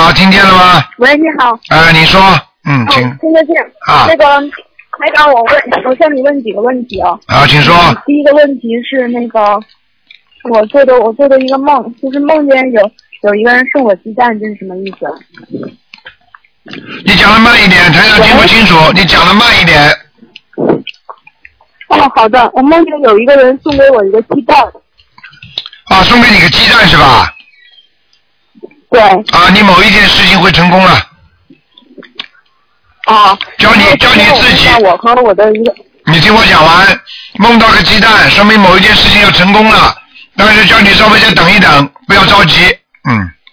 好，听见了吗？ 喂，你好。 你说，请。 听得见。那个台长，我向你问几个问题啊。 好，请说。 第一个问题是那个，我做的一个梦，就是梦见有一个人送我鸡蛋，这是什么意思？ 你讲的慢一点，台长听不清楚，你讲的慢一点。 好的，我梦见有一个人送给我一个鸡蛋。 送给你个鸡蛋是吧？ 对。 你某一件事情会成功了。教你自己。 我和我的一个。 你听我讲完，梦到个鸡蛋，说明某一件事情要成功了，但是叫你稍微再等一等，不要着急。